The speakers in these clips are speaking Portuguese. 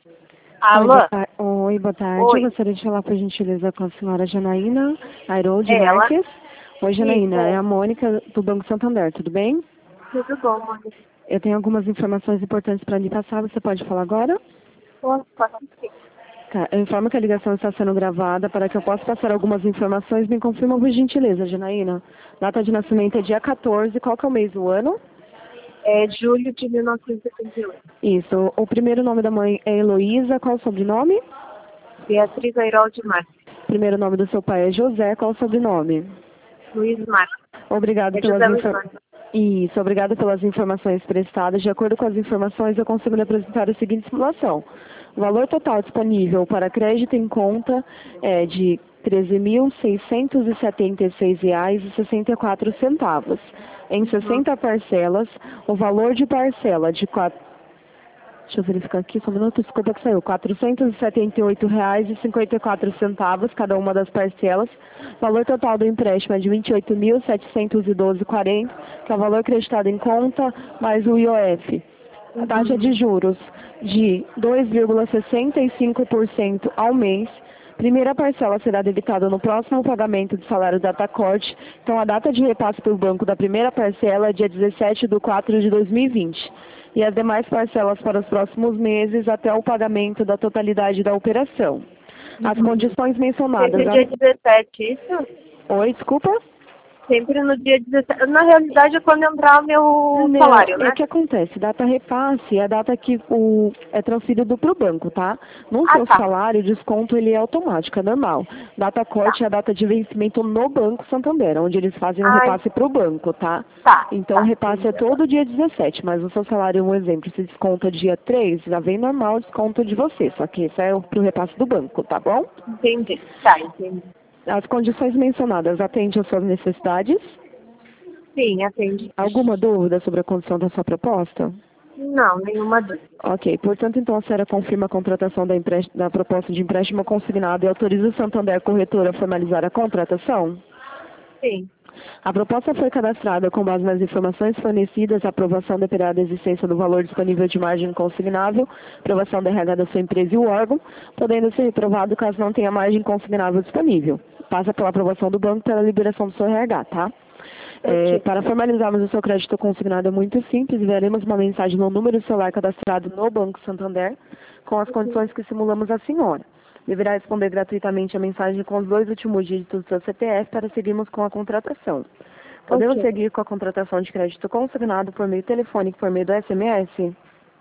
Alô? Oi, boa tarde. Oi. Eu gostaria de falar, por gentileza, com a senhora Janaína Harold Ela? Marques. Oi, Isso, Janaína. É a Mônica do Banco Santander, tudo bem? tudo bom, Mônica? Eu tenho algumas informações importantes para lhe passar. Você pode falar agora? Posso sim. Tá. Eu informo que a ligação está sendo gravada. Para que eu possa passar algumas informações, me confirma, por gentileza, Janaína. Data de nascimento é dia 14. Qual que é o mês do ano? É julho de 1978. Isso. O primeiro nome da mãe é Heloísa. Qual o sobrenome? Beatriz Airoldi Marques. Primeiro nome do seu pai é José. Qual o sobrenome? Luiz Marques. Obrigado É pelas José Luiz Marques. Isso, obrigada pelas informações prestadas. De acordo com as informações, eu consigo lhe apresentar a seguinte simulação. O valor total disponível para crédito em conta é de R$ 13.676,64. Em 60 parcelas, o valor de parcela de deixa eu verificar aqui, só um minuto, desculpa que saiu. R$ 478,54 cada uma das parcelas. O valor total do empréstimo é de R$ 28.712,40, que é o valor creditado em conta, mais o IOF. A taxa de juros de 2,65% ao mês. Primeira parcela será debitada no próximo pagamento do salário data corte. Então, a data de repasse pelo banco da primeira parcela é dia 17 de 4 de 2020. E as demais parcelas para os próximos meses até o pagamento da totalidade da operação. As condições mencionadas... Sempre dia 17, isso? Oi, desculpa? Sempre no dia 17. Na realidade é quando entrar o meu salário, Não, é né? que acontece, data repasse é a data que é transferido para o banco, tá? No Ah, seu tá. salário, o desconto ele é automático, é normal. Data corte é a data de vencimento no Banco Santander, onde eles fazem o Ai, repasse para o banco, tá? tá. Então o repasse é todo dia 17, mas o seu salário, um exemplo, se desconta dia 3, já vem normal o desconto de você, só que isso é para o repasse do banco, tá bom? Entendi. Tá, entendi. As condições mencionadas atendem às suas necessidades? Sim, atende. Alguma dúvida sobre a condição da sua proposta? Não, nenhuma dúvida. Ok, portanto, então a senhora confirma a contratação da proposta de empréstimo consignado e autoriza o Santander Corretora a formalizar a contratação? Sim. A proposta foi cadastrada com base nas informações fornecidas, a aprovação dependerá da existência do valor disponível de margem consignável, aprovação da RH da sua empresa e o órgão, podendo ser reprovado caso não tenha margem consignável disponível. Passa pela aprovação do banco pela liberação do seu RH, tá? Ok. Para formalizarmos o seu crédito consignado é muito simples, enviaremos uma mensagem no número de celular cadastrado no Banco Santander com as condições que simulamos à senhora. Deverá responder gratuitamente a mensagem com os 2 últimos dígitos do seu CPF para seguirmos com a contratação. Podemos Ok. seguir com a contratação de crédito consignado por meio telefônico, por meio do SMS?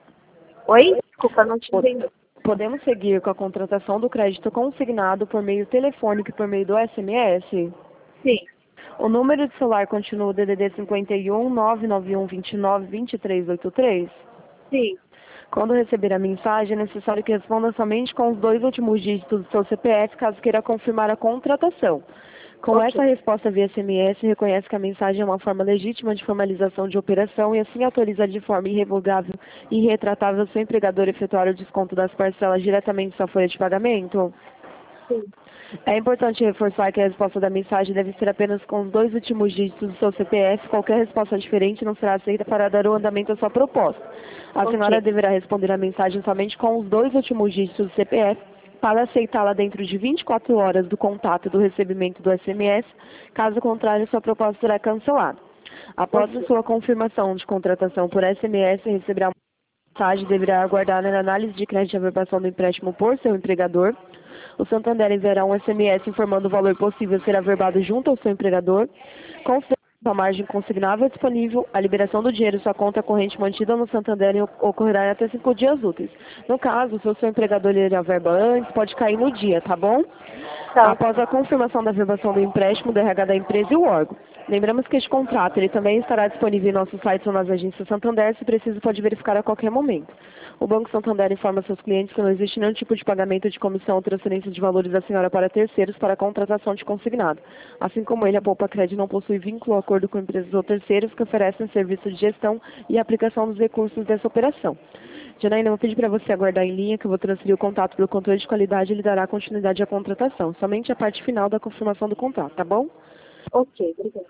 Oi? Desculpa, não te Po- entendi. Podemos seguir com a contratação do crédito consignado por meio telefônico e por meio do SMS? Sim. O número de celular continua o DDD 51 991 29 2383? Sim. Quando receber a mensagem, é necessário que responda somente com os 2 últimos dígitos do seu CPF, caso queira confirmar a contratação. Com essa Ok. resposta via SMS, reconhece que a mensagem é uma forma legítima de formalização de operação e assim autoriza de forma irrevogável e irretratável seu empregador a efetuar o desconto das parcelas diretamente em sua folha de pagamento? Sim. É importante reforçar que a resposta da mensagem deve ser apenas com os 2 últimos dígitos do seu CPF. Qualquer resposta diferente não será aceita para dar o andamento à sua proposta. A senhora Ok. deverá responder a mensagem somente com os 2 últimos dígitos do CPF para aceitá-la dentro de 24 horas do contato e do recebimento do SMS. Caso contrário, sua proposta será cancelada. Após a Ok. sua confirmação de contratação por SMS, receberá uma mensagem e deverá aguardar a análise de crédito de averbação do empréstimo por seu empregador. O Santander enviará um SMS informando o valor possível a ser averbado junto ao seu empregador. Considere a margem consignável disponível, a liberação do dinheiro em sua conta corrente mantida no Santander ocorrerá em até 5 dias úteis. No caso, se o seu empregador ler a verba antes, pode cair no dia, tá bom? Tá. Após a confirmação da averbação do empréstimo, do RH da empresa e o órgão. Lembramos que este contrato ele também estará disponível em nossos sites ou nas agências Santander, se preciso pode verificar a qualquer momento. O Banco Santander informa seus clientes que não existe nenhum tipo de pagamento de comissão ou transferência de valores da senhora para terceiros para a contratação de consignado. Assim como ele, a Poupa Crédito não possui vínculo ou acordo com empresas ou terceiros que oferecem serviço de gestão e aplicação dos recursos dessa operação. Janaína, eu vou pedir para você aguardar em linha que eu vou transferir o contato para o controle de qualidade e ele dará continuidade à contratação. Somente a parte final da confirmação do contrato, tá bom? Ok, obrigada.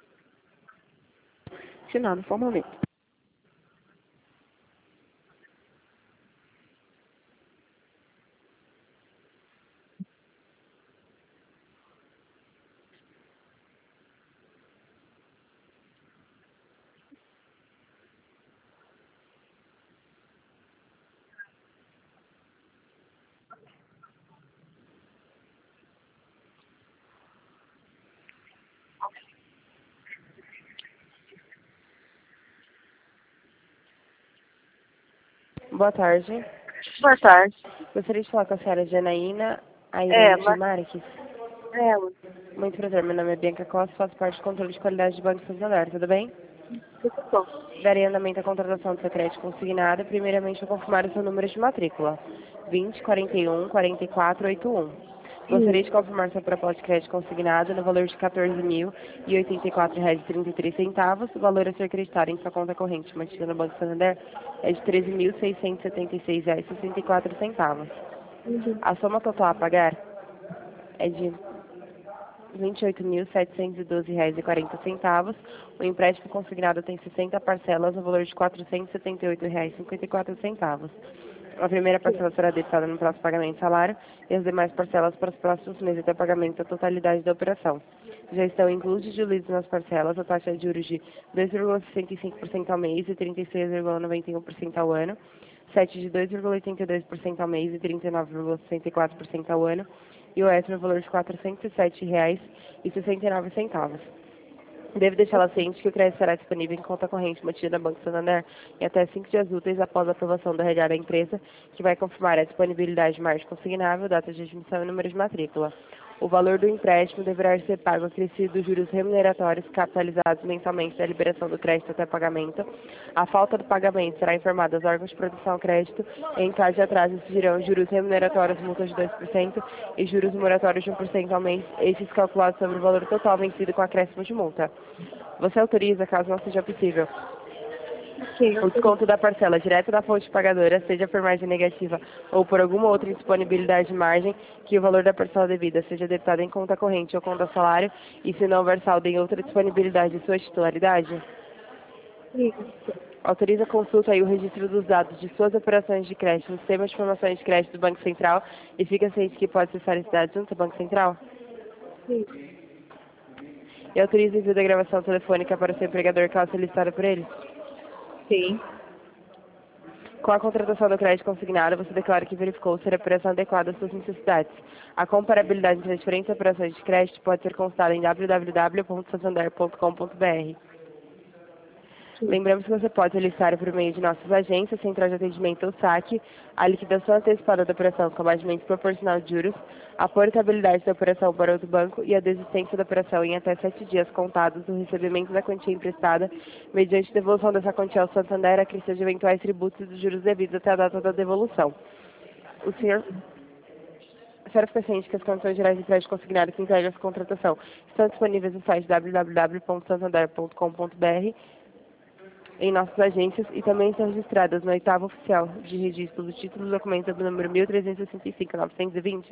Assinado formalmente. Boa tarde. Boa tarde. Gostaria de falar com a senhora Janaína É, Airene de Marques. ela. Muito prazer, meu nome é Bianca Costa, faço parte do controle de qualidade do Banco Santander, tudo bem? Tudo bom. Darei andamento à contratação do seu crédito consignado. Primeiramente, vou confirmar o seu número de matrícula. 2041-4481. Gostaria de confirmar sua proposta de crédito consignado no valor de R$ 14.084,33. O valor a ser creditado em sua conta corrente mantida no Banco Santander é de R$ 13.676,64. A soma total a pagar é de R$ 28.712,40. O empréstimo consignado tem 60 parcelas no valor de R$ 478,54. A primeira parcela será debitada no próximo pagamento de salário e as demais parcelas para os próximos meses até o pagamento da totalidade da operação. Já estão inclusos e diluídos nas parcelas a taxa de juros de 2,65% ao mês e 36,91% ao ano, 7 de 2,82% ao mês e 39,64% ao ano, e o extra no valor de R$ 407,69. Devo deixá-la ciente que o crédito será disponível em conta corrente mantida no Banco Santander em até 5 dias úteis após a aprovação do RH da empresa, que vai confirmar a disponibilidade de margem consignável, data de admissão e número de matrícula. O valor do empréstimo deverá ser pago acrescido dos juros remuneratórios capitalizados mensalmente da liberação do crédito até pagamento. A falta do pagamento será informada aos órgãos de proteção ao crédito e, em caso de atraso, exigirão juros remuneratórios, multas de 2% e juros moratórios de 1% ao mês, estes calculados sobre o valor total vencido com acréscimo de multa. Você autoriza, caso não seja possível, o desconto da parcela direto da fonte pagadora, seja por margem negativa ou por alguma outra indisponibilidade de margem, que o valor da parcela devida seja debitado em conta corrente ou conta salário, e se não houver saldo em outra disponibilidade de sua titularidade? Autoriza a consulta e o registro dos dados de suas operações de crédito no sistema de informações de crédito do Banco Central e fica ciente que pode acessar esse dado junto ao Banco Central? Sim. E autoriza o envio da gravação telefônica para o seu empregador caso solicitada por ele? Sim. Com a contratação do crédito consignado, você declara que verificou ser a operação adequada às suas necessidades. A comparabilidade entre as diferentes operações de crédito pode ser consultada em www.santander.com.br. Lembramos que você pode solicitar por meio de nossas agências, Central de Atendimento ou SAC, a liquidação antecipada da operação com abatimento proporcional de juros, a portabilidade da operação para outro banco e a desistência da operação em até 7 dias contados do recebimento da quantia emprestada, mediante devolução dessa quantia ao Santander, a crescer de eventuais tributos e dos juros devidos até a data da devolução. A senhora fica ciente que as condições gerais de crédito consignado que integram essa contratação estão disponíveis no site www.santander.com.br, em nossas agências e também estão registradas no 8º oficial de registro do título do documento do número 1365-920.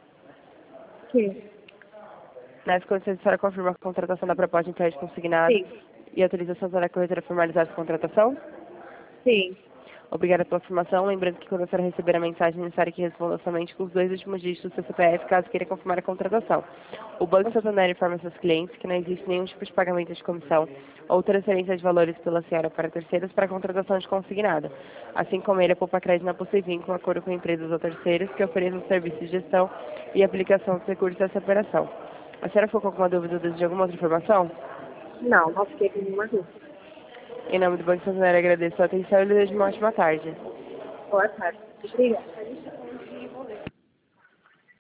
Sim. Nas condições, a senhora confirma a contratação da proposta de crédito consignado Sim. e a autorização da corretora a formalizar essa contratação? Sim. Obrigada pela informação. Lembrando que quando a senhora receber a mensagem, é necessário que responda somente com os 2 últimos dígitos do seu CPF, caso queira confirmar a contratação. O Banco Santander informa seus clientes que não existe nenhum tipo de pagamento de comissão ou transferência de valores pela senhora para terceiros para a contratação de consignado. Assim como ele, a Poupa Crédito não possui vínculo, acordo com empresas ou terceiros que ofereçam serviços de gestão e aplicação dos recursos dessa operação. A senhora ficou com alguma dúvida ou deseja alguma outra informação? Não fiquei com nenhuma dúvida. Em nome do Banco Santander, agradeço a atenção e lhe desejo uma ótima tarde. Boa tarde. Obrigada.